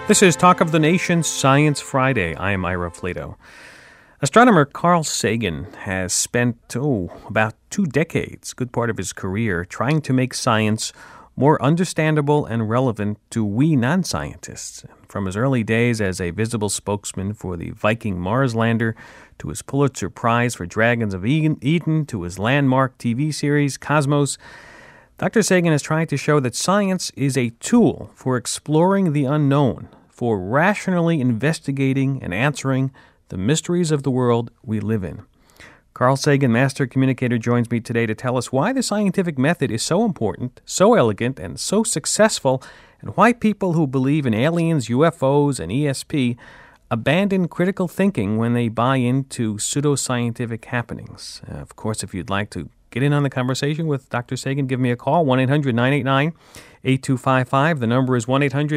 This is Talk of the Nation Science Friday. I am Ira Flato. Astronomer Carl Sagan has spent, about 2 decades, good part of his career, trying to make science more understandable and relevant to we non-scientists. From his early days as a visible spokesman for the Viking Mars lander, to his Pulitzer Prize for Dragons of Eden, to his landmark TV series Cosmos, Dr. Sagan has tried to show that science is a tool for exploring the unknown, for rationally investigating and answering the mysteries of the world we live in. Carl Sagan, master communicator, joins me today to tell us why the scientific method is so important, so elegant, and so successful, and why people who believe in aliens, UFOs, and ESP abandon critical thinking when they buy into pseudoscientific happenings. Of course, if you'd like to get in on the conversation with Dr. Sagan, give me a call, 1-800-989-8255. The number is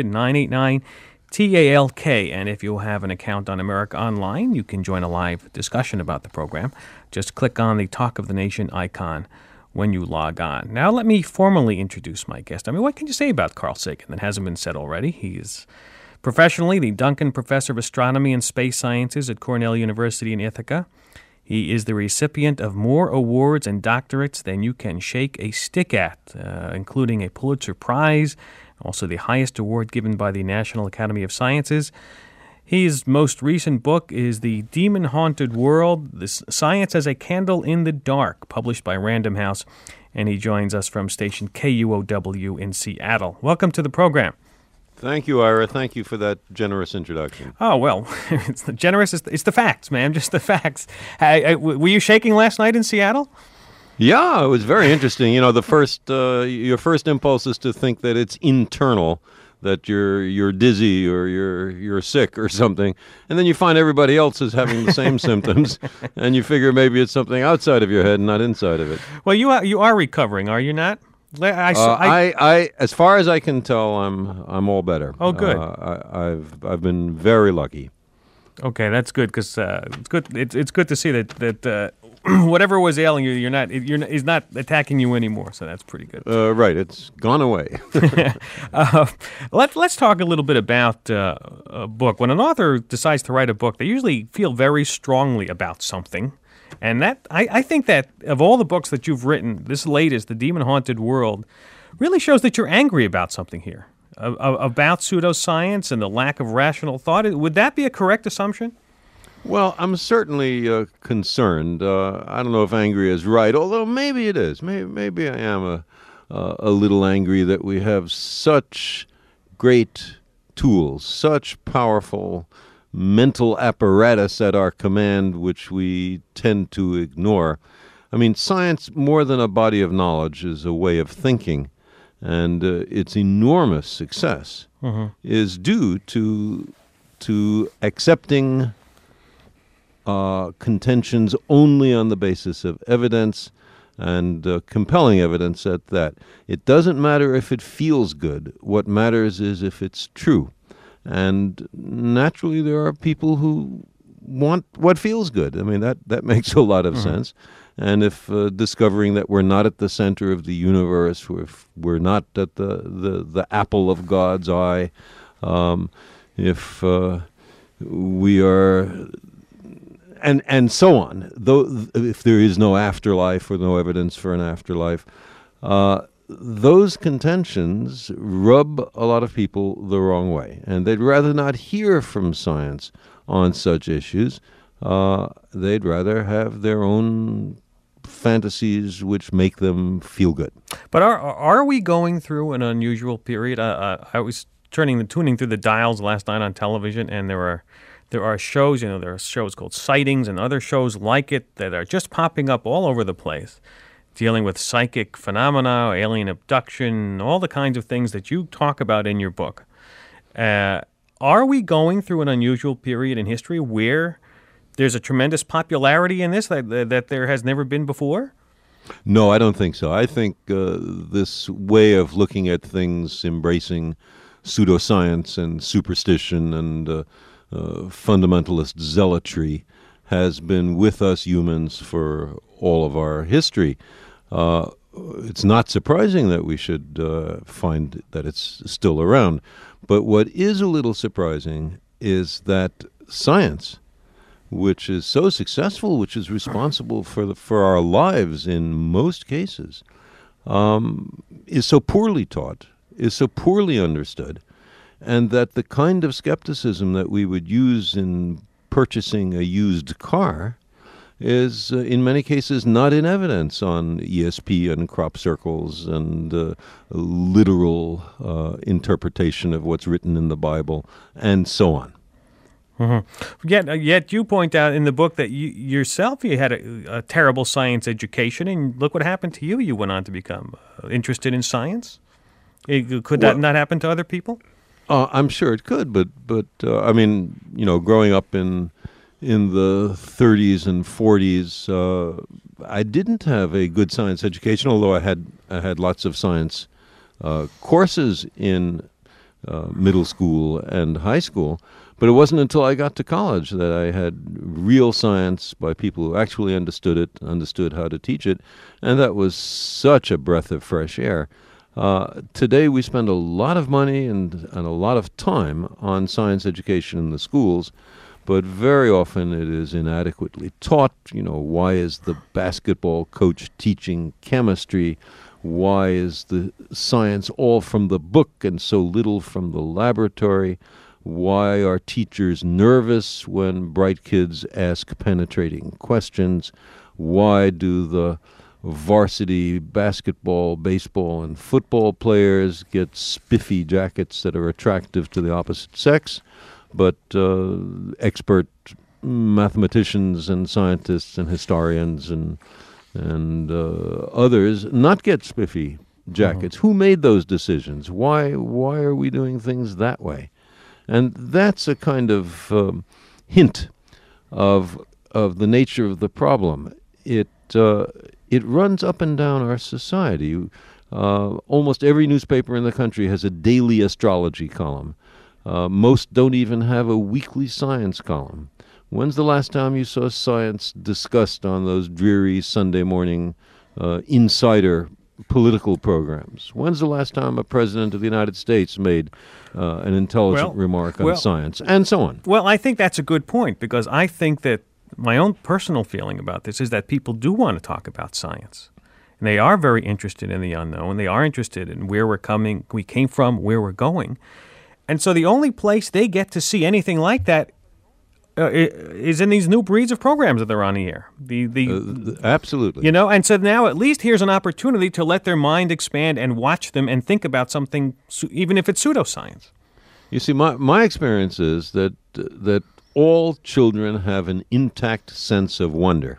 1-800-989-TALK. And if you have an account on America Online, you can join a live discussion about the program. Just click on the Talk of the Nation icon when you log on. Now let me formally introduce my guest. What can you say about Carl Sagan that hasn't been said already? He is professionally the Duncan Professor of Astronomy and Space Sciences at Cornell University in Ithaca. He is the recipient of more awards and doctorates than you can shake a stick at, including a Pulitzer Prize, also the highest award given by the National Academy of Sciences. His most recent book is The Demon-Haunted World, Science as a Candle in the Dark, published by Random House, and he joins us from station KUOW in Seattle. Welcome to the program. Thank you, Ira. Thank you for that generous introduction. Oh, well, it's the generous. It's the facts, man, just the facts. Were you shaking last night in Seattle? Yeah, it was very interesting. You know, your first impulse is to think that it's internal, that you're dizzy or you're sick or something, and then you find everybody else is having the same symptoms, and you figure maybe it's something outside of your head and not inside of it. Well, you are recovering, are you not? I as far as I can tell, I'm all better. Oh, good. I've been very lucky. Okay, that's good because it's good. It's good to see that whatever was ailing you, is not attacking you anymore. So that's pretty good. Right, it's gone away. Let's talk a little bit about a book. When an author decides to write a book, they usually feel very strongly about something. And that I think that of all the books that you've written, this latest, The Demon-Haunted World, really shows that you're angry about something here, about pseudoscience and the lack of rational thought. Would that be a correct assumption? Well, I'm certainly concerned. I don't know if angry is right, although maybe it is. Maybe I am a little angry that we have such great tools, such powerful mental apparatus at our command, which we tend to ignore. I mean, science, more than a body of knowledge, is a way of thinking, and its enormous success is due to accepting contentions only on the basis of evidence, and compelling evidence at that. It doesn't matter if it feels good. What matters is if it's true. And naturally, there are people who want what feels good. I mean, that makes a lot of sense. And if discovering that we're not at the center of the universe, if we're not at the apple of God's eye, if we are, and so on. Though, if there is no afterlife or no evidence for an afterlife, those contentions rub a lot of people the wrong way, and they'd rather not hear from science on such issues. They'd rather have their own fantasies which make them feel good. But are we going through an unusual period? I was tuning through the dials last night on television, and there are shows. There are shows called Sightings and other shows like it that are just popping up all over the place, dealing with psychic phenomena, alien abduction, all the kinds of things that you talk about in your book. Are we going through an unusual period in history where there's a tremendous popularity in this that there has never been before? No, I don't think so. I think this way of looking at things, embracing pseudoscience and superstition and fundamentalist zealotry, has been with us humans for all of our history. It's not surprising that we should find that it's still around. But what is a little surprising is that science, which is so successful, which is responsible for our lives in most cases, is so poorly taught, is so poorly understood, and that the kind of skepticism that we would use in purchasing a used car is in many cases not in evidence on ESP and crop circles and literal interpretation of what's written in the Bible and so on. Mm-hmm. Yet you point out in the book that you had a terrible science education, and look what happened to you. You went on to become interested in science. Could that not happen to other people? I'm sure it could, but I mean, growing up in the 30s and 40s, I didn't have a good science education, although I had lots of science courses in middle school and high school. But it wasn't until I got to college that I had real science by people who actually understood it, understood how to teach it, and that was such a breath of fresh air. Today we spend a lot of money and a lot of time on science education in the schools, but very often it is inadequately taught. Why is the basketball coach teaching chemistry? Why is the science all from the book and so little from the laboratory? Why are teachers nervous when bright kids ask penetrating questions? Why do the varsity basketball, baseball, and football players get spiffy jackets that are attractive to the opposite sex, but expert mathematicians and scientists and historians and others not get spiffy jackets? Mm-hmm. Who made those decisions? Why are we doing things that way? And that's a kind of hint of the nature of the problem. It runs up and down our society. Almost every newspaper in the country has a daily astrology column. Most don't even have a weekly science column. When's the last time you saw science discussed on those dreary Sunday morning insider political programs? When's the last time a president of the United States made an intelligent remark on science, and so on? Well, I think that's a good point, because I think that my own personal feeling about this is that people do want to talk about science. And they are very interested in the unknown. They are interested in where we came from, where we're going. And so the only place they get to see anything like that is in these new breeds of programs that they're on the air. Absolutely. And so now at least here's an opportunity to let their mind expand and watch them and think about something, even if it's pseudoscience. You see, my experience is that all children have an intact sense of wonder.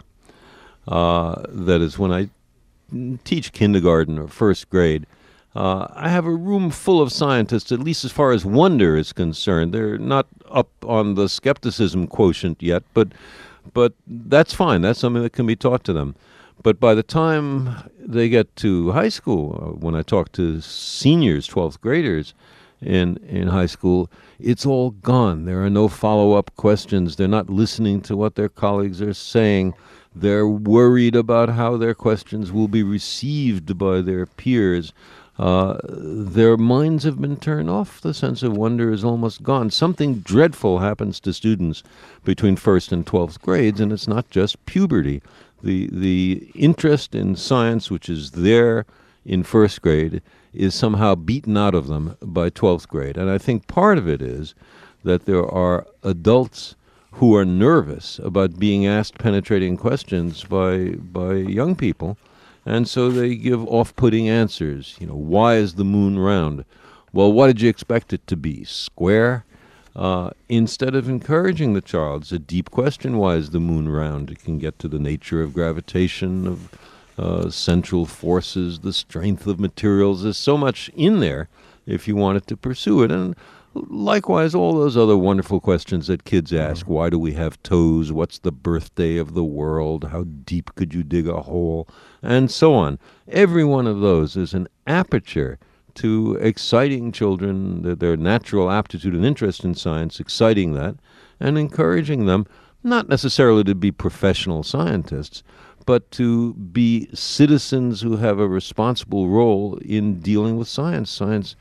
That is, when I teach kindergarten or first grade, I have a room full of scientists, at least as far as wonder is concerned. They're not up on the skepticism quotient yet, but that's fine. That's something that can be taught to them. But by the time they get to high school, when I talk to seniors, 12th graders in high school, it's all gone. There are no follow-up questions. They're not listening to what their colleagues are saying. They're worried about how their questions will be received by their peers. Their minds have been turned off. The sense of wonder is almost gone. Something dreadful happens to students between first and 12th grades, and it's not just puberty. The interest in science, which is there in first grade, is somehow beaten out of them by 12th grade. And I think part of it is that there are adults who are nervous about being asked penetrating questions by young people. And so they give off-putting answers. Why is the moon round? Well, what did you expect it to be? Square? Instead of encouraging the child, it's a deep question, why is the moon round? It can get to the nature of gravitation, of central forces, the strength of materials. There's so much in there if you wanted to pursue it. And likewise, all those other wonderful questions that kids ask. Why do we have toes? What's the birthday of the world? How deep could you dig a hole? And so on. Every one of those is an aperture to exciting children, their natural aptitude and interest in science, exciting that, and encouraging them not necessarily to be professional scientists, but to be citizens who have a responsible role in dealing with science. Science,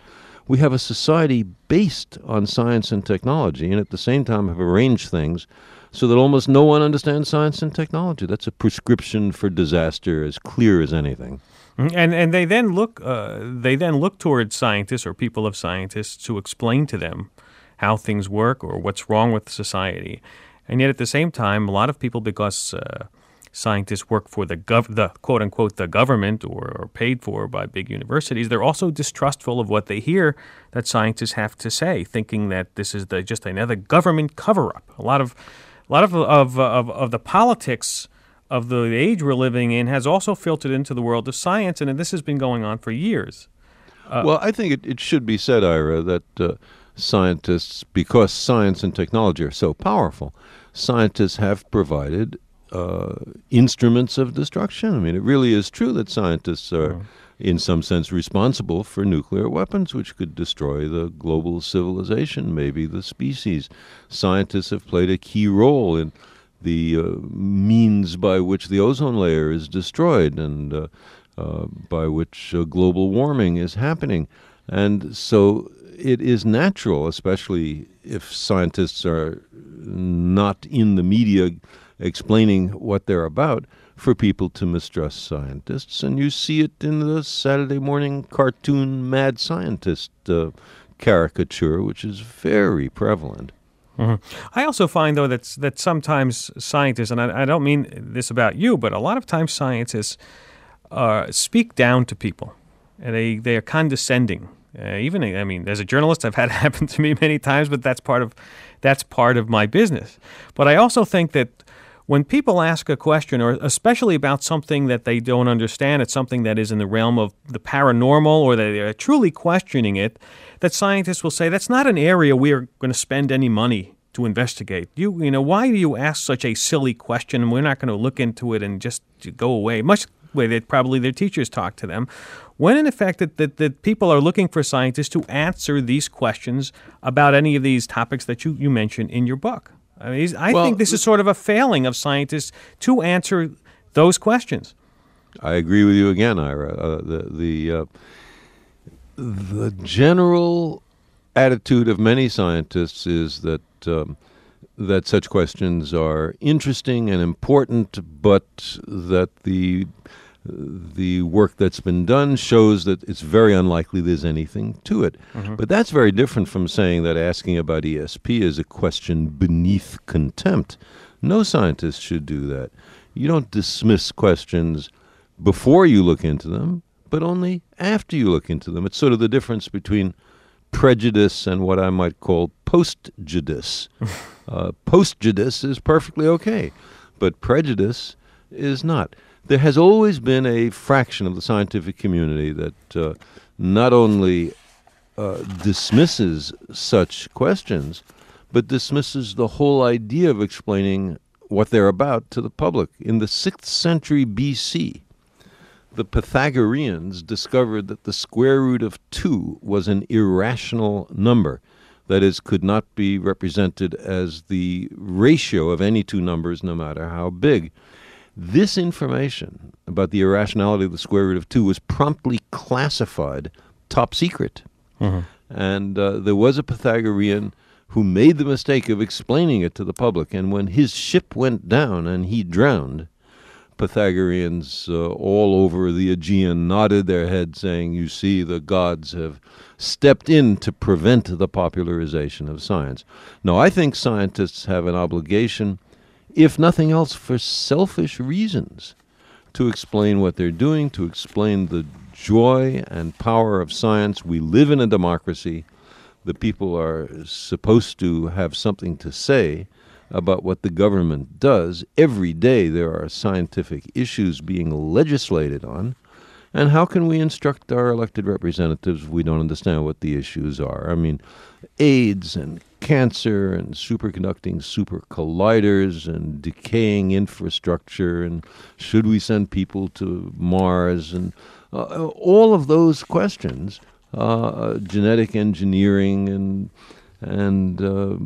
we have a society based on science and technology, and at the same time have arranged things so that almost no one understands science and technology. That's a prescription for disaster as clear as anything. And they then look towards scientists or people of scientists to explain to them how things work or what's wrong with society. And yet at the same time, a lot of people, because scientists work for the quote unquote the government or paid for by big universities, they're also distrustful of what they hear that scientists have to say, thinking that this is just another government cover-up. A lot of the politics of the age we're living in has also filtered into the world of science, and this has been going on for years. Well, I think it should be said, Ira, that scientists, because science and technology are so powerful, scientists have provided instruments of destruction. I mean, it really is true that scientists are, in some sense, responsible for nuclear weapons, which could destroy the global civilization, maybe the species. Scientists have played a key role in the means by which the ozone layer is destroyed and by which global warming is happening. And so it is natural, especially if scientists are not in the media explaining what they're about, for people to mistrust scientists. And you see it in the Saturday morning cartoon Mad Scientist caricature, which is very prevalent. Mm-hmm. I also find, though, that sometimes scientists, and I don't mean this about you, but a lot of times scientists speak down to people. And they are condescending. As a journalist, I've had it happen to me many times, but that's part of my business. But I also think that when people ask a question, or especially about something that they don't understand, it's something that is in the realm of the paranormal, or they are truly questioning it, that scientists will say, that's not an area we are going to spend any money to investigate. Why do you ask such a silly question? We're not going to look into it and just go away. Much the way that probably their teachers talk to them. When in effect that people are looking for scientists to answer these questions about any of these topics that you mentioned in your book. I think this is sort of a failing of scientists to answer those questions. I agree with you again, Ira. The general attitude of many scientists is that that such questions are interesting and important, but that the work that's been done shows that it's very unlikely there's anything to it. Mm-hmm. But that's very different from saying that asking about ESP is a question beneath contempt. No scientist should do that. You don't dismiss questions before you look into them, but only after you look into them. It's sort of the difference between prejudice and what I might call post-judice. Post-judice is perfectly okay, but prejudice is not. There has always been a fraction of the scientific community that not only dismisses such questions, but dismisses the whole idea of explaining what they're about to the public. In the 6th century BC, the Pythagoreans discovered that the square root of 2 was an irrational number. That is, could not be represented as the ratio of any two numbers, no matter how big. This information about the irrationality of the square root of 2 was promptly classified top secret. Mm-hmm. And there was a Pythagorean who made the mistake of explaining it to the public. And when his ship went down and he drowned, Pythagoreans all over the Aegean nodded their heads, saying, you see, the gods have stepped in to prevent the popularization of science. Now, I think scientists have an obligation, if nothing else for selfish reasons, to explain what they're doing, to explain the joy and power of science. We live in a democracy. The people are supposed to have something to say about what the government does. Every day there are scientific issues being legislated on. And how can we instruct our elected representatives if we don't understand what the issues are? I mean, AIDS and cancer and superconducting supercolliders and decaying infrastructure, and should we send people to Mars, and all of those questions, genetic engineering and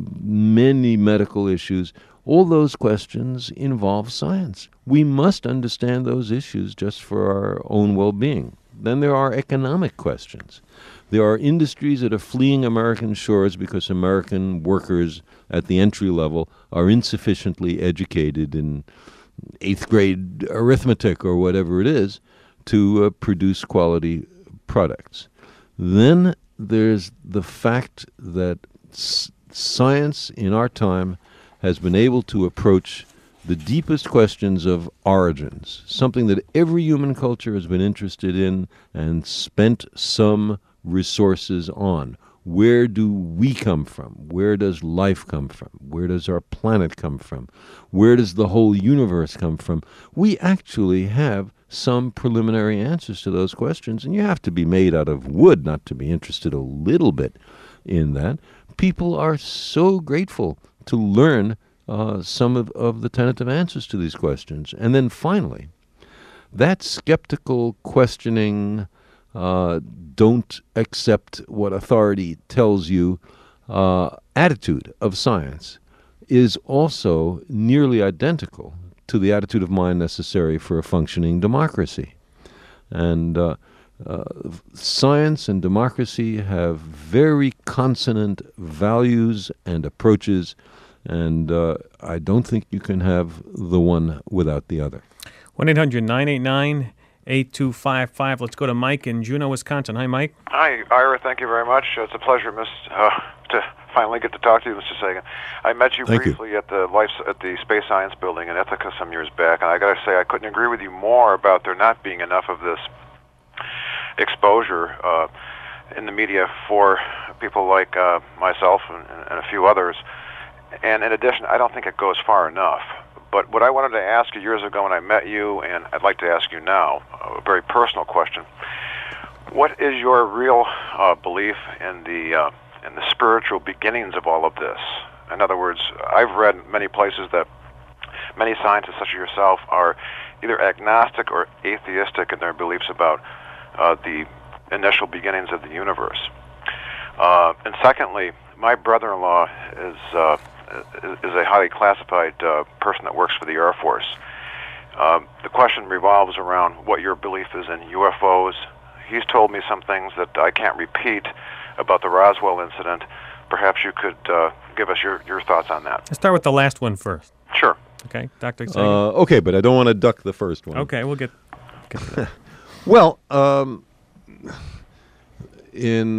many medical issues, all those questions involve science. We must understand those issues just for our own well-being. Then there are economic questions. There are industries that are fleeing American shores because American workers at the entry level are insufficiently educated in 8th grade arithmetic or whatever it is to produce quality products. Then there's the fact that science in our time has been able to approach the deepest questions of origins, something that every human culture has been interested in and spent some resources on. Where do we come from? Where does life come from? Where does our planet come from? Where does the whole universe come from? We actually have some preliminary answers to those questions, and you have to be made out of wood not to be interested a little bit in that. People are so grateful to learn some of the tentative answers to these questions. And then finally, that skeptical questioning, don't accept what authority tells you attitude of science is also nearly identical to the attitude of mind necessary for a functioning democracy. And science and democracy have very consonant values and approaches, and I don't think you can have the one without the other. 1-800-989-8255. Let's go to Mike in Juneau, Wisconsin. Hi, Mike. Hi, Ira. Thank you very much. It's a pleasure, to finally get to talk to you, Mr. Sagan. I met you briefly at the Space Science Building in Ithaca some years back, and I got to say I couldn't agree with you more about there not being enough of this exposure in the media for people like myself and a few others. And in addition, I don't think it goes far enough. But what I wanted to ask you years ago when I met you, and I'd like to ask you now, a very personal question. What is your real belief in the spiritual beginnings of all of this? In other words, I've read many places that many scientists such as yourself are either agnostic or atheistic in their beliefs about the initial beginnings of the universe. And secondly, my brother-in-law is a highly classified person that works for the Air Force. The question revolves around what your belief is in UFOs. He's told me some things that I can't repeat about the Roswell incident. Perhaps you could give us your thoughts on that. Let's start with the last one first. Sure. Okay, Dr. Sagan. Okay, but I don't want to duck the first one. Okay, we'll get to that. Well, in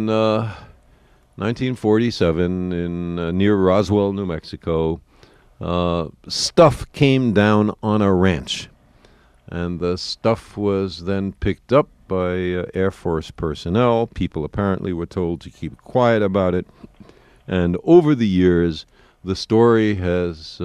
1947, in near Roswell, New Mexico, stuff came down on a ranch, and the stuff was then picked up by Air Force personnel. People apparently were told to keep quiet about it, and over the years, the story has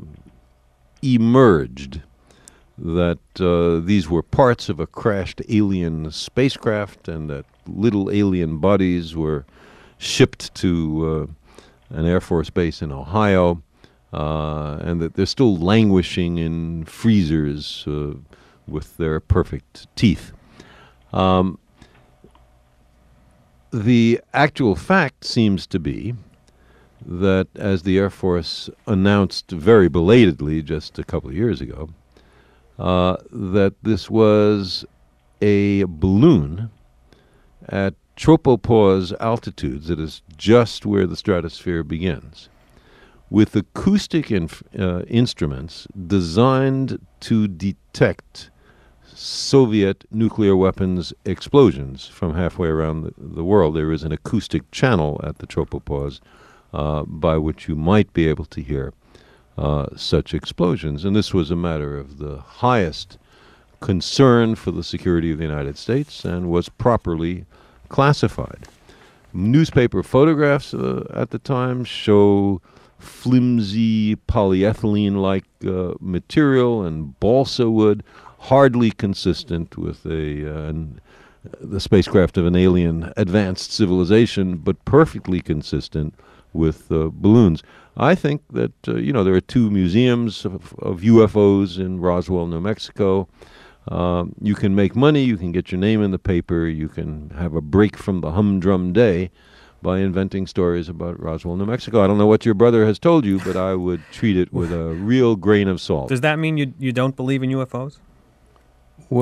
emerged that these were parts of a crashed alien spacecraft, and that little alien bodies were shipped to an Air Force base in Ohio, and that they're still languishing in freezers with their perfect teeth. The actual fact seems to be that, as the Air Force announced very belatedly just a couple of years ago, that this was a balloon at tropopause altitudes, that is just where the stratosphere begins, with acoustic instruments designed to detect Soviet nuclear weapons explosions from halfway around the world. There is an acoustic channel at the tropopause by which you might be able to hear such explosions. And this was a matter of the highest concern for the security of the United States and was properly classified. Newspaper photographs at the time show flimsy polyethylene-like material and balsa wood, hardly consistent with the spacecraft of an alien advanced civilization, but perfectly consistent with balloons. I think that there are two museums of UFOs in Roswell, New Mexico. You can make money, you can get your name in the paper, you can have a break from the humdrum day by inventing stories about Roswell, New Mexico. I don't know what your brother has told you, but I would treat it with a real grain of salt. Does that mean you don't believe in UFOs? Well,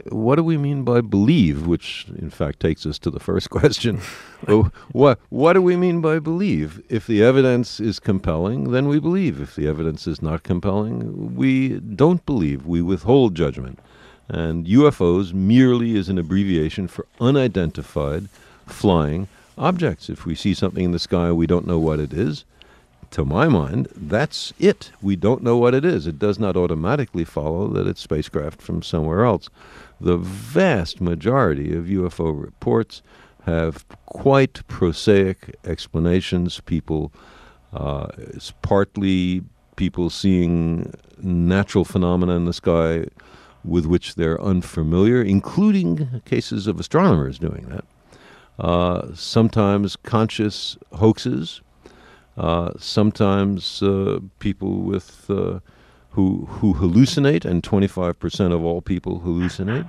what do we mean by believe, which in fact takes us to the first question. What do we mean by believe? If the evidence is compelling, then we believe. If the evidence is not compelling, we don't believe. We withhold judgment. And UFOs merely is an abbreviation for unidentified flying objects. If we see something in the sky, we don't know what it is. To my mind, that's it. We don't know what it is. It does not automatically follow that it's spacecraft from somewhere else. The vast majority of UFO reports have quite prosaic explanations. It's partly people seeing natural phenomena in the sky with which they're unfamiliar, including cases of astronomers doing that. Sometimes conscious hoaxes. Sometimes people with who hallucinate, and 25% of all people hallucinate.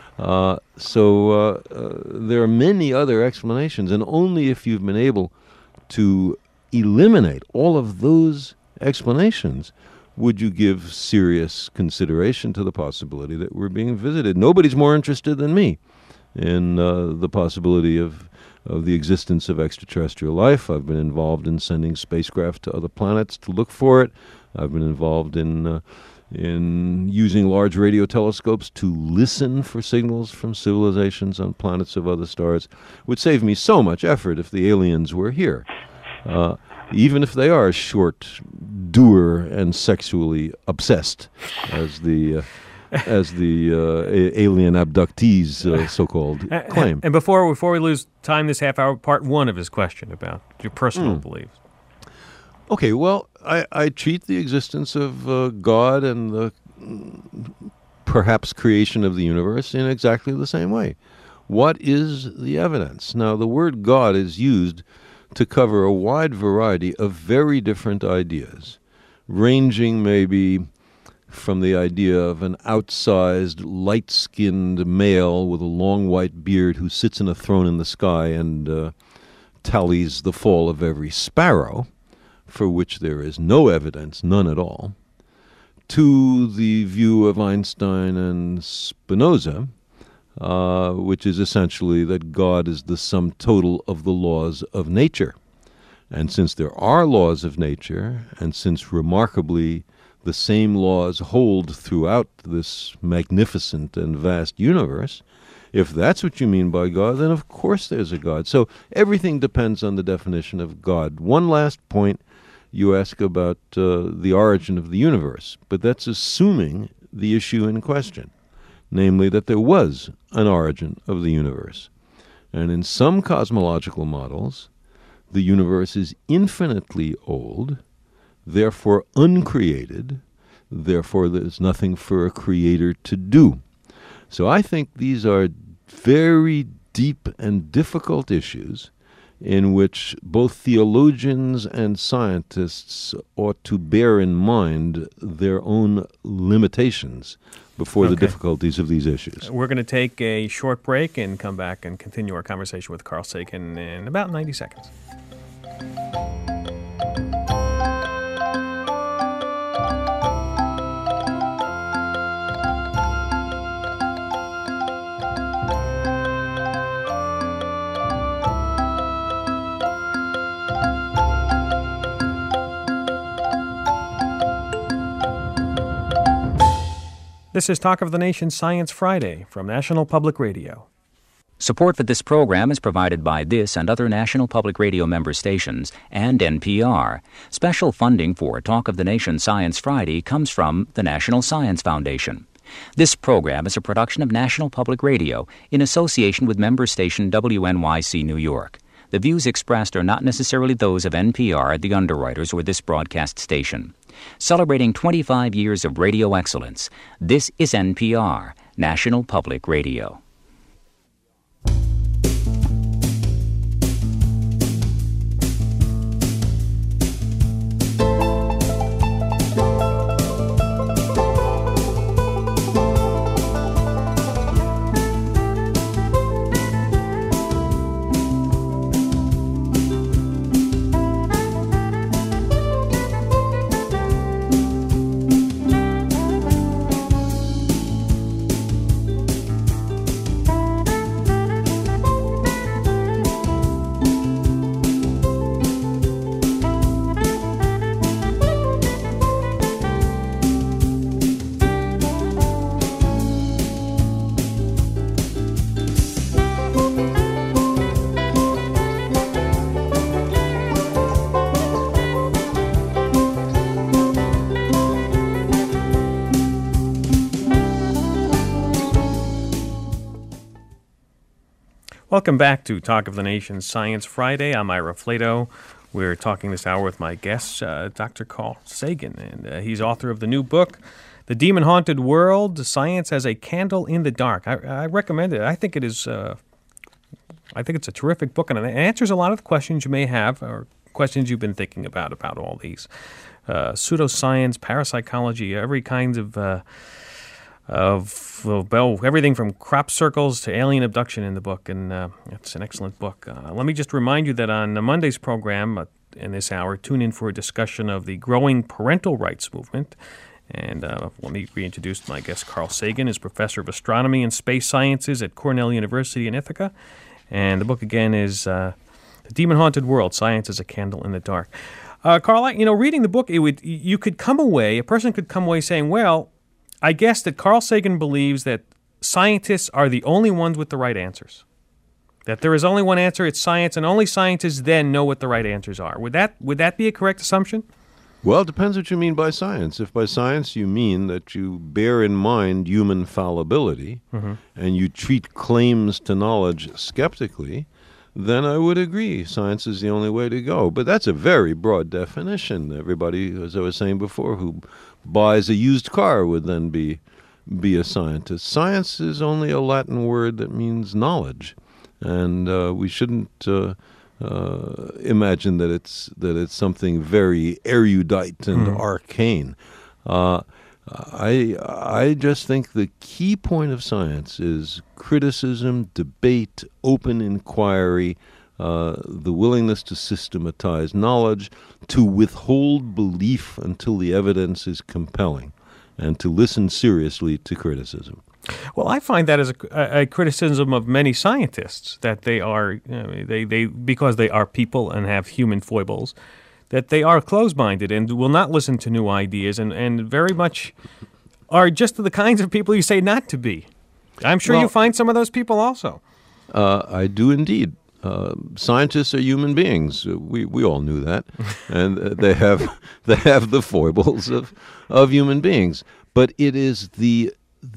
So there are many other explanations, and only if you've been able to eliminate all of those explanations would you give serious consideration to the possibility that we're being visited. Nobody's more interested than me in the possibility of the existence of extraterrestrial life. I've been involved in sending spacecraft to other planets to look for it. I've been involved in using large radio telescopes to listen for signals from civilizations on planets of other stars. It would save me so much effort if the aliens were here. Even if they are short, dour, and sexually obsessed, as the alien abductees, so-called, claim. And before we lose time this half hour, part one of his question about your personal beliefs. Okay, well, I treat the existence of God and the perhaps creation of the universe in exactly the same way. What is the evidence? Now, the word God is used to cover a wide variety of very different ideas, ranging maybe from the idea of an outsized, light-skinned male with a long white beard who sits in a throne in the sky and tallies the fall of every sparrow, for which there is no evidence, none at all, to the view of Einstein and Spinoza, which is essentially that God is the sum total of the laws of nature. And since there are laws of nature, and since remarkably the same laws hold throughout this magnificent and vast universe, if that's what you mean by God, then of course there's a God. So everything depends on the definition of God. One last point, you ask about the origin of the universe, but that's assuming the issue in question, namely that there was an origin of the universe. And in some cosmological models, the universe is infinitely old, therefore uncreated, therefore there's nothing for a creator to do. So I think these are very deep and difficult issues in which both theologians and scientists ought to bear in mind their own limitations before the difficulties of these issues. We're going to take a short break and come back and continue our conversation with Carl Sagan in about 90 seconds. This is Talk of the Nation Science Friday from National Public Radio. Support for this program is provided by this and other National Public Radio member stations and NPR. Special funding for Talk of the Nation Science Friday comes from the National Science Foundation. This program is a production of National Public Radio in association with member station WNYC New York. The views expressed are not necessarily those of NPR, the underwriters, or this broadcast station. Celebrating 25 years of radio excellence, this is NPR, National Public Radio. Welcome back to Talk of the Nation Science Friday. I'm Ira Flato. We're talking this hour with my guest, Dr. Carl Sagan, and he's author of the new book, The Demon-Haunted World, Science as a Candle in the Dark. I recommend it. I think it is. I think it's a terrific book, and it answers a lot of questions you may have, or questions you've been thinking about all these pseudoscience, parapsychology, every kind of everything from crop circles to alien abduction in the book, and it's an excellent book. Let me just remind you that on Monday's program in this hour, tune in for a discussion of the growing parental rights movement. And let me reintroduce my guest, Carl Sagan, is professor of astronomy and space sciences at Cornell University in Ithaca. And the book, again, is The Demon-Haunted World, Science as a Candle in the Dark. Carl, reading the book, a person could come away saying, well, I guess that Carl Sagan believes that scientists are the only ones with the right answers. That there is only one answer, it's science, and only scientists then know what the right answers are. Would that be a correct assumption? Well, it depends what you mean by science. If by science you mean that you bear in mind human fallibility and you treat claims to knowledge skeptically, then I would agree science is the only way to go. But that's a very broad definition. Everybody, as I was saying before, who buys a used car would then be a scientist. Science is only a Latin word that means knowledge, and we shouldn't imagine that it's something very erudite and arcane. I just think the key point of science is criticism, debate, open inquiry, the willingness to systematize knowledge, to withhold belief until the evidence is compelling, and to listen seriously to criticism. Well, I find that as a criticism of many scientists, that they are, they because they are people and have human foibles, that they are closed-minded and will not listen to new ideas and very much are just the kinds of people you say not to be. I'm sure you find some of those people also. I do indeed. Scientists are human beings. We all knew that, and they have the foibles of human beings. But it is the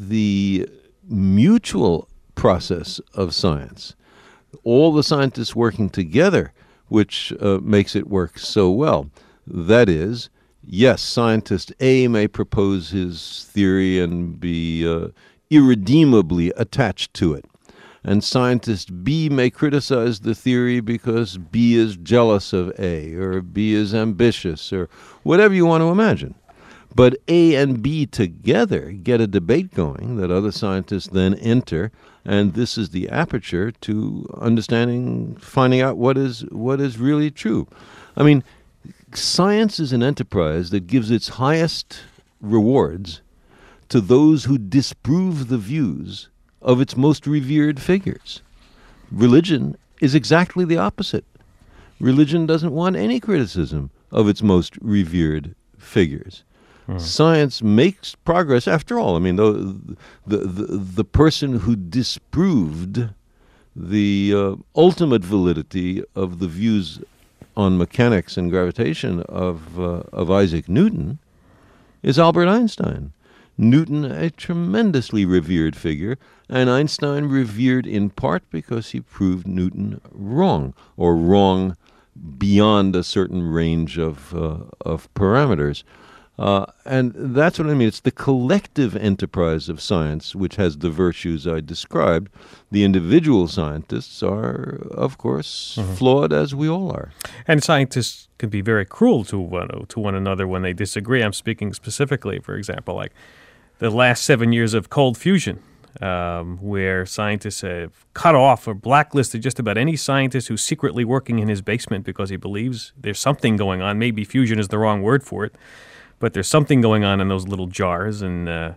mutual process of science, all the scientists working together, which makes it work so well. That is, yes, scientist A may propose his theory and be irredeemably attached to it. And scientist B may criticize the theory because B is jealous of A, or B is ambitious, or whatever you want to imagine. But A and B together get a debate going that other scientists then enter, and this is the aperture to understanding, finding out what is really true. I mean, science is an enterprise that gives its highest rewards to those who disprove the views of its most revered figures. Religion is exactly the opposite. Religion doesn't want any criticism of its most revered figures. Science makes progress. After all, I mean, the person who disproved the ultimate validity of the views on mechanics and gravitation of Isaac Newton is Albert Einstein. Newton, a tremendously revered figure, and Einstein revered in part because he proved Newton wrong, or wrong beyond a certain range of parameters. And that's what I mean. It's the collective enterprise of science which has the virtues I described. The individual scientists are, of course, flawed, as we all are. And scientists can be very cruel to one another when they disagree. I'm speaking specifically, for example, like the last 7 years of cold fusion, where scientists have cut off or blacklisted just about any scientist who's secretly working in his basement because he believes there's something going on. Maybe fusion is the wrong word for it, but there's something going on in those little jars, and that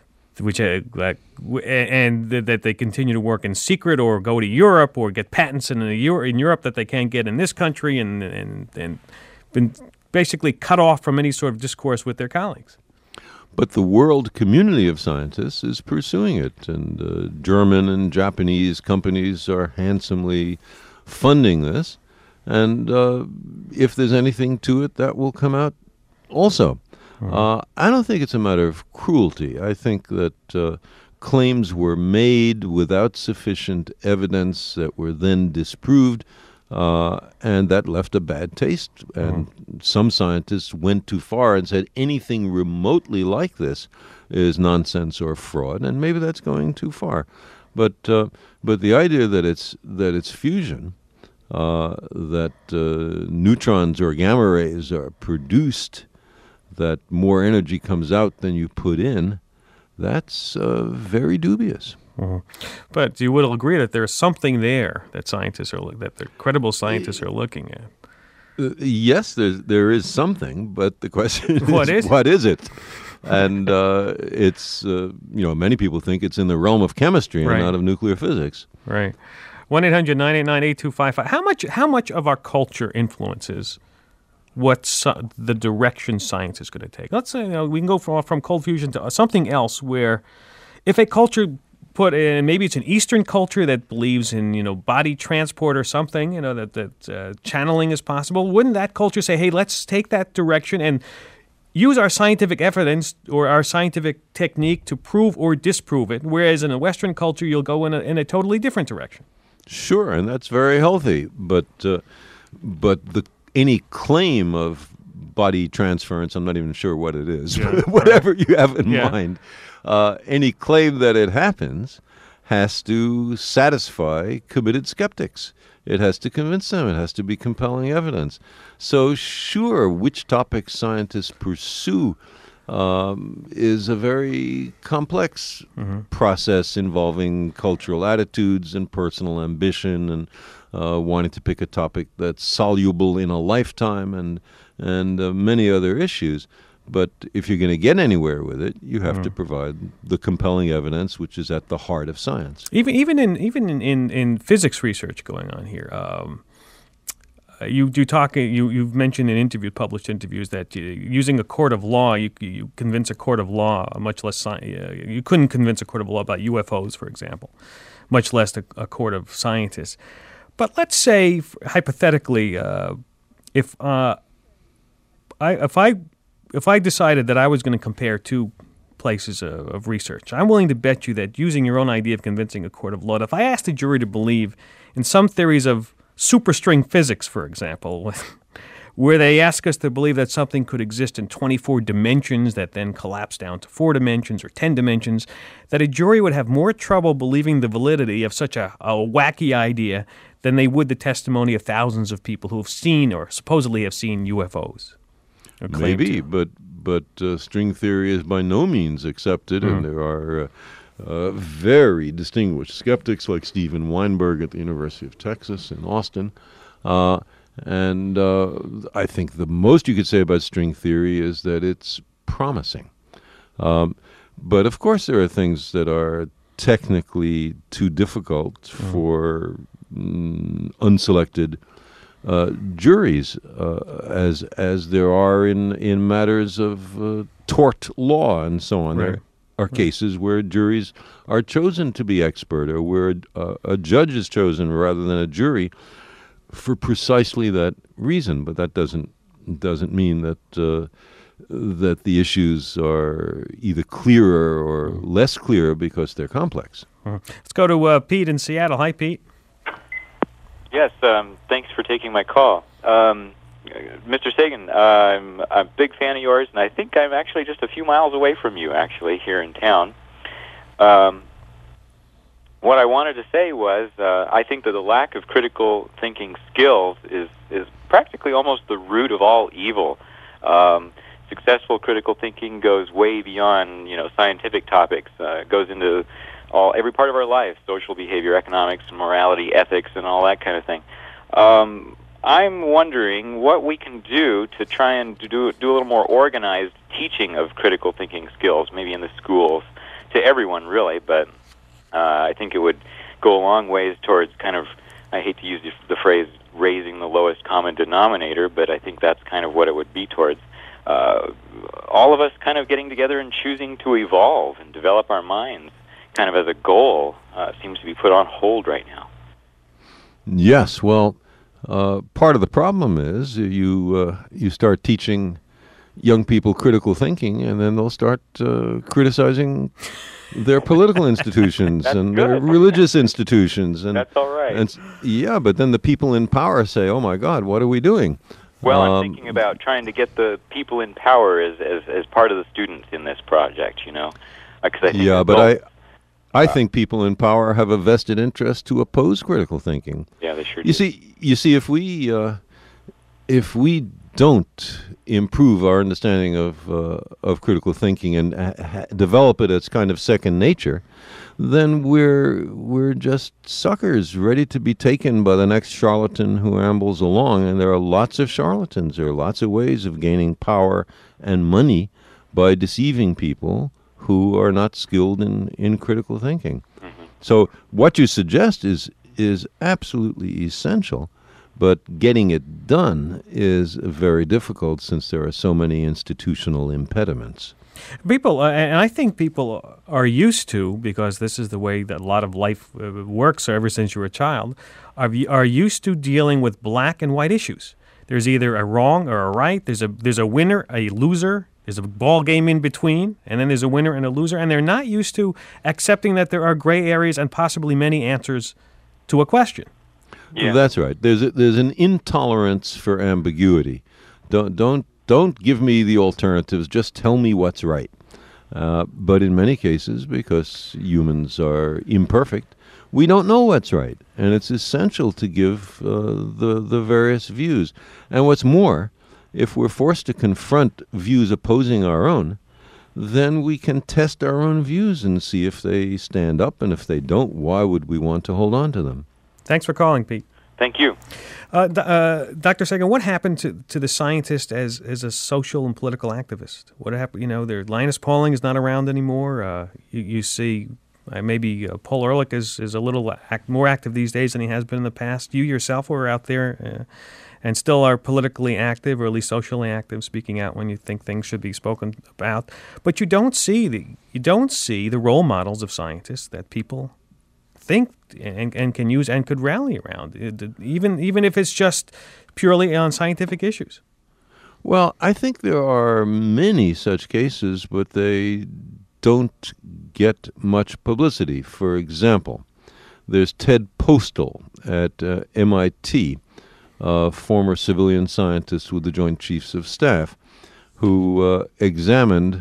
they continue to work in secret or go to Europe or get patents in Europe that they can't get in this country, and been basically cut off from any sort of discourse with their colleagues. But the world community of scientists is pursuing it, and German and Japanese companies are handsomely funding this. And if there's anything to it, that will come out also. I don't think it's a matter of cruelty. I think that claims were made without sufficient evidence that were then disproved, and that left a bad taste. And some scientists went too far and said anything remotely like this is nonsense or fraud, and maybe that's going too far. But the idea that it's fusion, that neutrons or gamma rays are produced, that more energy comes out than you put in, that's very dubious. But you will agree that there's something there that the credible scientists are looking at. Yes, there is something, but the question is what is it? And it's many people think it's in the realm of chemistry and not of nuclear physics. Right. 1-800-989-8255. How much of our culture influences what the direction science is going to take? Let's say we can go from cold fusion to something else where if a culture maybe it's an Eastern culture that believes in body transport or something, that channeling is possible. Wouldn't that culture say, hey, let's take that direction and use our scientific evidence or our scientific technique to prove or disprove it? Whereas in a Western culture, you'll go in a totally different direction. Sure, and that's very healthy. But any claim of body transference, I'm not even sure what it is, but whatever you have in mind. Any claim that it happens has to satisfy committed skeptics. It has to convince them. It has to be compelling evidence. So sure, which topics scientists pursue is a very complex process involving cultural attitudes and personal ambition and wanting to pick a topic that's soluble in a lifetime and many other issues. But if you're going to get anywhere with it, you have to provide the compelling evidence, which is at the heart of science. Even in physics research going on here, you've mentioned in published interviews that using a court of law, you convince a court of law, much less you couldn't convince a court of law about UFOs, for example, much less a court of scientists. But let's say hypothetically, if I decided that I was going to compare two places of research, I'm willing to bet you that using your own idea of convincing a court of law, if I asked a jury to believe in some theories of superstring physics, for example, where they ask us to believe that something could exist in 24 dimensions that then collapse down to 4 dimensions or 10 dimensions, that a jury would have more trouble believing the validity of such a wacky idea than they would the testimony of thousands of people who have seen or supposedly have seen UFOs. Maybe, but string theory is by no means accepted, and there are very distinguished skeptics like Steven Weinberg at the University of Texas in Austin. And I think the most you could say about string theory is that it's promising. But of course there are things that are technically too difficult for unselected juries, as there are in matters of tort law and so on. Right. There are cases where juries are chosen to be expert, or where a judge is chosen rather than a jury for precisely that reason. But that doesn't mean that that the issues are either clearer or less clear because they're complex. Let's go to Pete in Seattle. Hi, Pete. Yes, thanks for taking my call. Mr. Sagan, I'm a big fan of yours, and I think I'm actually just a few miles away from you, actually, here in town. What I wanted to say was I think that the lack of critical thinking skills is practically almost the root of all evil. Successful critical thinking goes way beyond, scientific topics. It goes into every part of our life: social behavior, economics, morality, ethics, and all that kind of thing. I'm wondering what we can do to try and do a little more organized teaching of critical thinking skills, maybe in the schools, to everyone, really. But I think it would go a long ways towards kind of, I hate to use the phrase raising the lowest common denominator, but I think that's kind of what it would be towards. All of us kind of getting together and choosing to evolve and develop our minds kind of as a goal seems to be put on hold right now. Yes, well, part of the problem is you start teaching young people critical thinking, and then they'll start criticizing their political institutions and their religious institutions. And that's all right. And, but then the people in power say, "Oh my God, what are we doing?" Well, I'm thinking about trying to get the people in power as part of the students in this project. I think people in power have a vested interest to oppose critical thinking. Yeah, they sure do. You see, if we don't improve our understanding of critical thinking and develop it as kind of second nature, then we're just suckers ready to be taken by the next charlatan who ambles along. And there are lots of charlatans. There are lots of ways of gaining power and money by deceiving people who are not skilled in critical thinking. Mm-hmm. So what you suggest is absolutely essential, but getting it done is very difficult since there are so many institutional impediments. People, and I think people are used to, because this is the way that a lot of life works ever since you were a child, are used to dealing with black and white issues. There's either a wrong or a right. There's a winner, a loser. There's a ball game in between, and then there's a winner and a loser. And they're not used to accepting that there are gray areas and possibly many answers to a question. Yeah. That's right. There's an intolerance for ambiguity. Don't give me the alternatives. Just tell me what's right. But in many cases, because humans are imperfect, we don't know what's right, and it's essential to give the various views. And what's more, if we're forced to confront views opposing our own, then we can test our own views and see if they stand up, and if they don't, why would we want to hold on to them? Thanks for calling, Pete. Thank you. Dr. Sagan, what happened to the scientist as a social and political activist? What happened? Linus Pauling is not around anymore. You see, maybe Paul Ehrlich is a little more active these days than he has been in the past. You yourself were out there and still are politically active, or at least socially active, speaking out when you think things should be spoken about. But you don't see the role models of scientists that people think and can use and could rally around, even if it's just purely on scientific issues. Well, I think there are many such cases, but they don't get much publicity. For example, there's Ted Postel at MIT, a former civilian scientist with the Joint Chiefs of Staff, who examined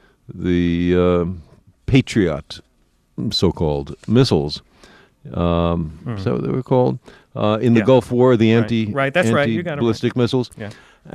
the Patriot, so-called missiles. Is that what they were called? In the Gulf War, the anti-ballistic missiles. Yeah.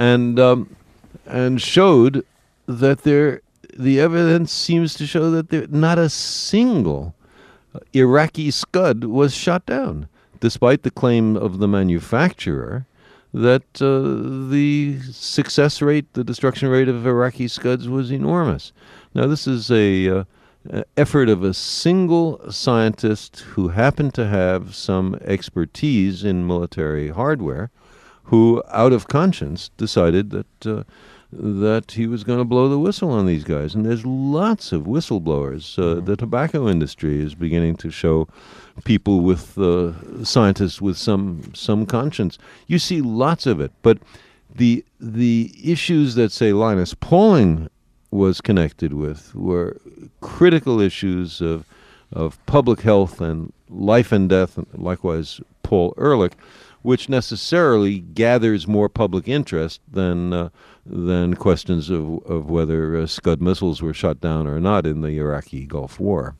And showed that the evidence seems to show that not a single Iraqi Scud was shot down, despite the claim of the manufacturer that the success rate, the destruction rate of Iraqi Scuds was enormous. Now, this is a effort of a single scientist who happened to have some expertise in military hardware, who, out of conscience, decided that he was going to blow the whistle on these guys. And there's lots of whistleblowers. The tobacco industry is beginning to show people with scientists with some conscience. You see lots of it. But the issues that, say, Linus Pauling was connected with were critical issues of public health and life and death, and likewise Paul Ehrlich, which necessarily gathers more public interest than questions of whether Scud missiles were shot down or not in the Iraqi Gulf War.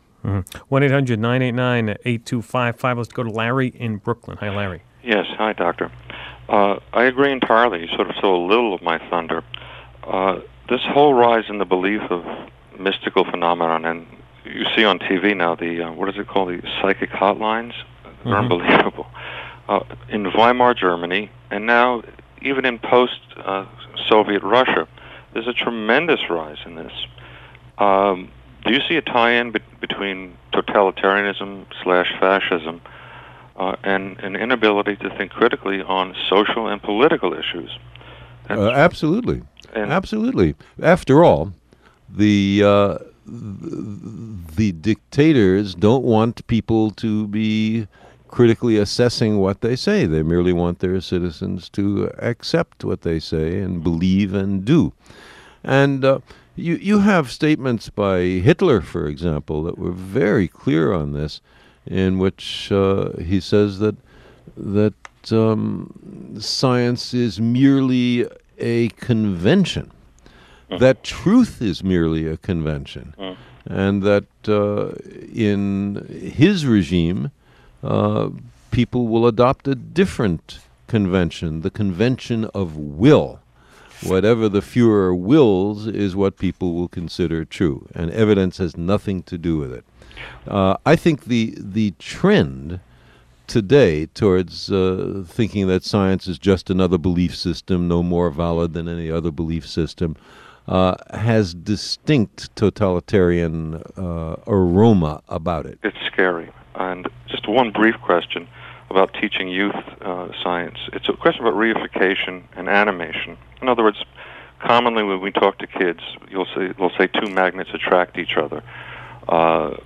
1-800-989-8255. Let's go to Larry in Brooklyn. Hi, Larry. Yes, hi, Doctor. I agree entirely. You sort of stole a little of my thunder. This whole rise in the belief of mystical phenomenon, and you see on TV now the, what is it called, the psychic hotlines? They're unbelievable. In Weimar, Germany, and now even in post-Soviet Russia, there's a tremendous rise in this. Do you see a tie-in between totalitarianism/fascism and an inability to think critically on social and political issues? Absolutely. Absolutely. After all, the dictators don't want people to be critically assessing what they say. They merely want their citizens to accept what they say and believe and do. And you have statements by Hitler, for example, that were very clear on this, in which he says that science is merely a convention, that truth is merely a convention, and that in his regime, people will adopt a different convention, the convention of will. Whatever the Führer wills is what people will consider true, and evidence has nothing to do with it. I think the trend today towards thinking that science is just another belief system, no more valid than any other belief system, has distinct totalitarian aroma about it. It's scary. And just one brief question about teaching youth science. It's a question about reification and animation. In other words, commonly when we talk to kids, they'll say two magnets attract each other, or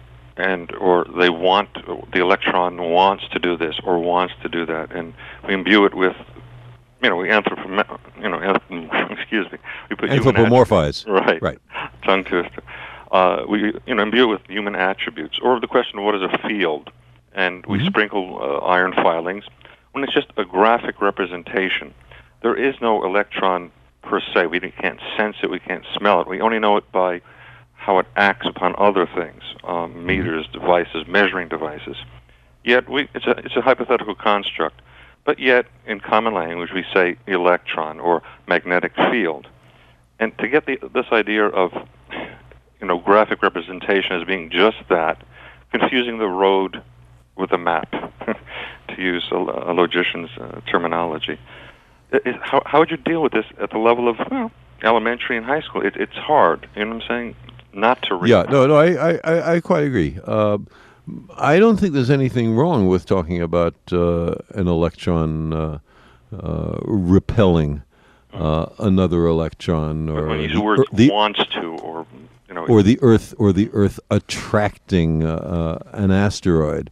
the electron wants to do this or wants to do that, and we imbue it with, we put anthropomorphize. Right. Tongue twister. We imbue it with human attributes, or the question of what is a field, and we sprinkle iron filings when it's just a graphic representation. There is no electron per se. We can't sense it. We can't smell it. We only know it by how it acts upon other things, meters, devices, measuring devices. Yet it's a hypothetical construct. But yet, in common language, we say electron or magnetic field. And to get this idea of graphic representation as being just that, confusing the road with a map, to use a logician's terminology. How would you deal with this at the level of elementary and high school? It's hard. You know what I'm saying? Not to read. Yeah, no, I quite agree. I don't think there's anything wrong with talking about an electron repelling another electron, or when you use the word wants to, or the Earth attracting an asteroid,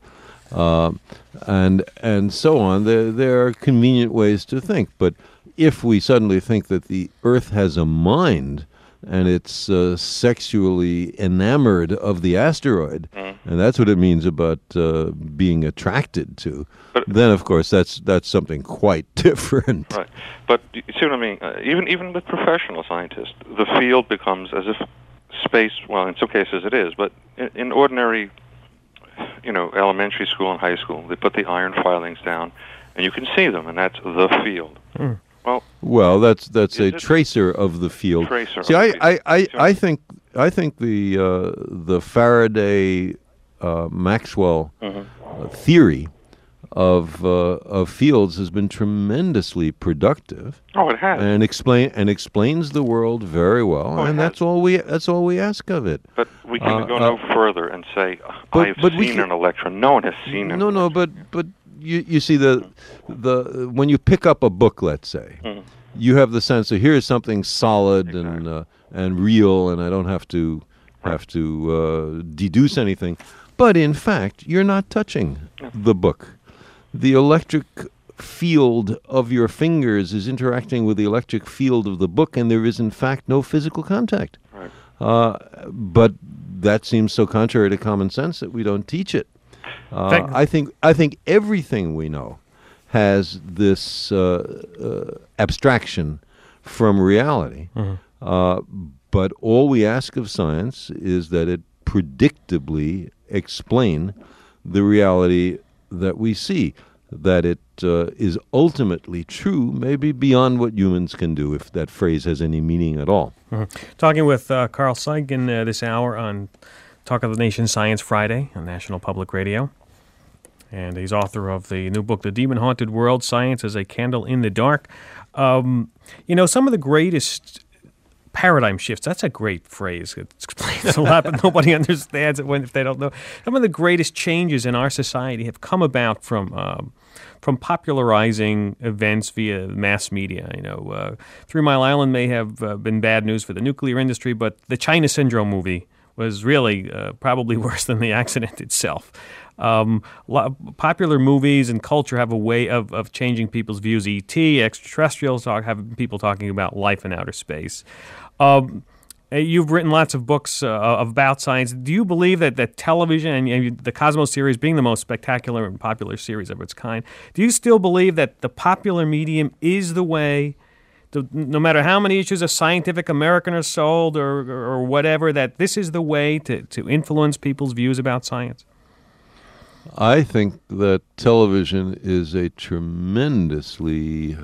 and so on. There are convenient ways to think, but if we suddenly think that the Earth has a mind and it's sexually enamored of the asteroid, and that's what it means about being attracted to, then of course that's something quite different. Right, but you see what I mean? Even with professional scientists, the field becomes as if space. Well, in some cases it is, but in ordinary, elementary school and high school, they put the iron filings down, and you can see them, and that's the field. Well, that's a tracer of the field. See, I think the Faraday Maxwell theory of fields has been tremendously productive. Oh, it has, and explains the world very well, and that's all we ask of it. But we can go no further and say I've seen an electron. No one has seen an electron. But you see the when you pick up a book, let's say, you have the sense that here's something solid and real, and I don't have to deduce anything. But in fact, you're not touching the book. The electric field of your fingers is interacting with the electric field of the book, and there is in fact no physical contact. Right. But that seems so contrary to common sense that we don't teach it. I think everything we know has this abstraction from reality. But all we ask of science is that it predictably explain the reality that we see, that it is ultimately true, maybe beyond what humans can do, if that phrase has any meaning at all. Talking with Carl Sagan this hour on Talk of the Nation Science Friday on National Public Radio. And he's author of the new book, The Demon-Haunted World, Science as a Candle in the Dark. Some of the greatest paradigm shifts, that's a great phrase. It explains a lot, but nobody understands it if they don't know. Some of the greatest changes in our society have come about from popularizing events via mass media. 3 Mile Island may have been bad news for the nuclear industry, but the China Syndrome movie was really probably worse than the accident itself. Popular movies and culture have a way of changing people's views. E.T., extraterrestrials have people talking about life in outer space. You've written lots of books about science. Do you believe that television and the Cosmos series being the most spectacular and popular series of its kind, do you still believe that the popular medium is the way, no matter how many issues of Scientific American are sold or whatever, that this is the way to influence people's views about science? I think that television is a tremendously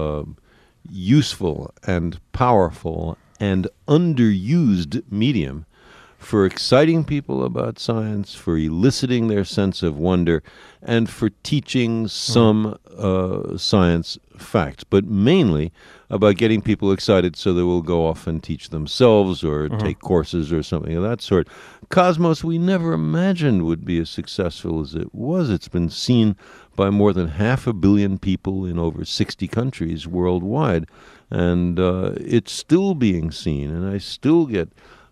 useful and powerful and underused medium for exciting people about science, for eliciting their sense of wonder, and for teaching some science facts, but mainly about getting people excited so they will go off and teach themselves or take courses or something of that sort. Cosmos, we never imagined would be as successful as it was. It's been seen by more than 500 million people in over 60 countries worldwide, and it's still being seen, and I still get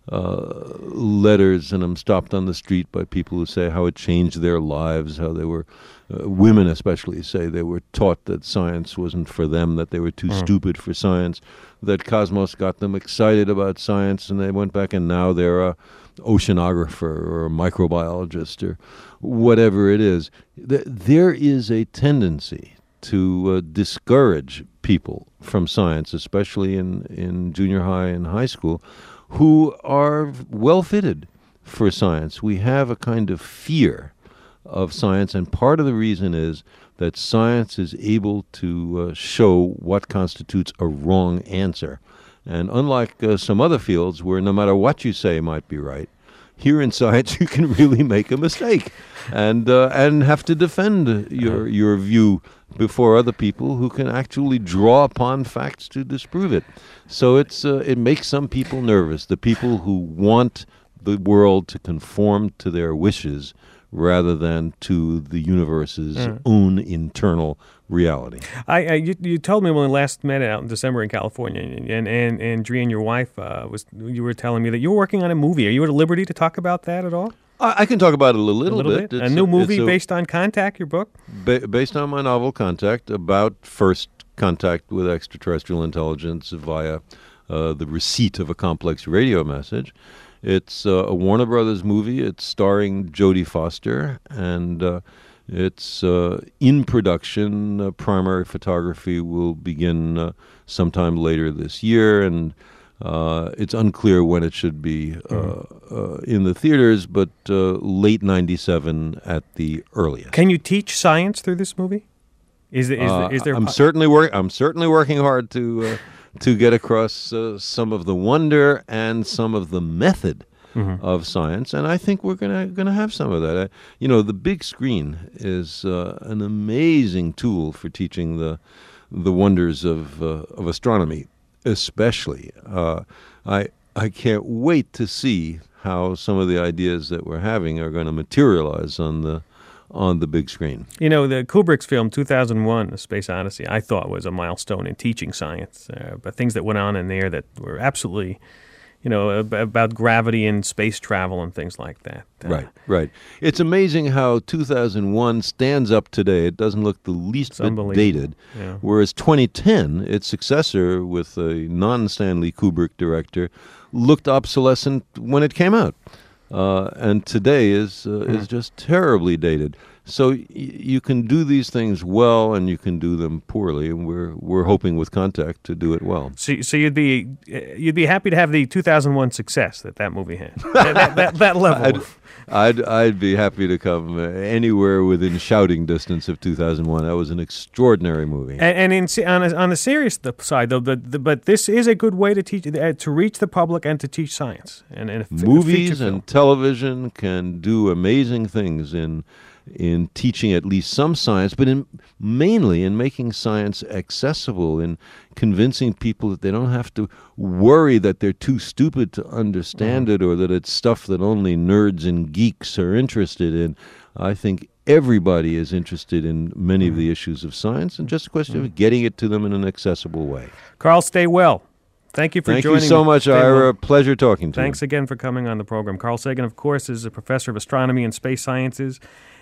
letters, and I'm stopped on the street by people who say how it changed their lives, how they were, women especially, say they were taught that science wasn't for them, that they were too stupid for science, that Cosmos got them excited about science, and they went back and now they're a oceanographer or a microbiologist or whatever it is. There is a tendency to discourage people from science, especially in junior high and high school, who are well fitted for science. We have a kind of fear of science, and part of the reason is that science is able to show what constitutes a wrong answer. And unlike some other fields where no matter what you say might be right, here in science you can really make a mistake and have to defend your view before other people who can actually draw upon facts to disprove it. So it makes some people nervous, the people who want the world to conform to their wishes rather than to the universe's own internal reality. You told me when we last met out in December in California, and Drian, your wife, you were telling me that you were working on a movie. Are you at liberty to talk about that at all? I can talk about it a little bit. A new movie based on Contact, your book? Based on my novel Contact, about first contact with extraterrestrial intelligence via the receipt of a complex radio message. It's a Warner Brothers movie. It's starring Jodie Foster, and it's in production. Primary photography will begin sometime later this year, and it's unclear when it should be in the theaters, but late '97 at the earliest. Can you teach science through this movie? Is there? I'm certainly working hard to get across some of the wonder and some of the method of science, and I think we're gonna have some of that. The big screen is an amazing tool for teaching the wonders of astronomy, especially. I can't wait to see how some of the ideas that we're having are going to materialize on the big screen. The Kubrick's film 2001, A Space Odyssey, I thought was a milestone in teaching science, but things that went on in there that were absolutely, about gravity and space travel and things like that. Right. It's amazing how 2001 stands up today. It doesn't look the least bit dated, whereas 2010, its successor with a non-Stanley Kubrick director, looked obsolescent when it came out. And today is just terribly dated. So you can do these things well, and you can do them poorly, and we're hoping with Contact to do it well. So you'd be happy to have the 2001 success that movie had. that level. I'd be happy to come anywhere within shouting distance of 2001. That was an extraordinary movie. And on the serious side, though, but this is a good way to teach, to reach the public and to teach science. And movies and television can do amazing things in teaching at least some science, but mainly in making science accessible, in convincing people that they don't have to worry that they're too stupid to understand it, or that it's stuff that only nerds and geeks are interested in. I think everybody is interested in many of the issues of science, and just a question of getting it to them in an accessible way. Carl, stay well. Thank you for joining me. Thank you so much, Ira. Pleasure talking to you. Thanks again for coming on the program. Carl Sagan, of course, is a professor of astronomy and space sciences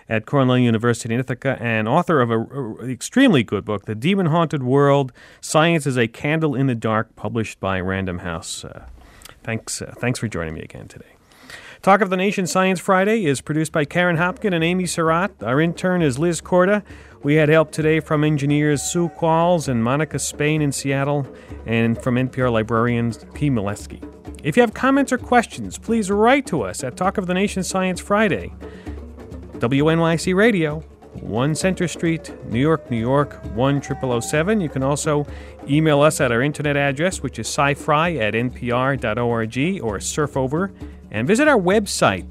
at Cornell University in Ithaca and author of an extremely good book, The Demon-Haunted World, Science is a Candle in the Dark, published by Random House. Thanks for joining me again today. Talk of the Nation Science Friday is produced by Karen Hopkin and Amy Surratt. Our intern is Liz Corda. We had help today from engineers Sue Qualls and Monica Spain in Seattle, and from NPR librarian P. Molesky. If you have comments or questions, please write to us at Talk of the Nation Science Friday, WNYC Radio, 1 Center Street, New York, New York, 10007. You can also email us at our internet address, which is scifri@npr.org, or surf over and visit our website,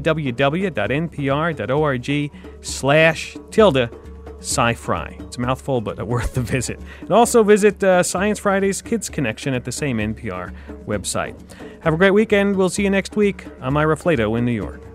www.npr.org/sci-fi. It's a mouthful, but worth the visit. And also visit Science Friday's Kids Connection at the same NPR website. Have a great weekend. We'll see you next week. I'm Ira Flato in New York.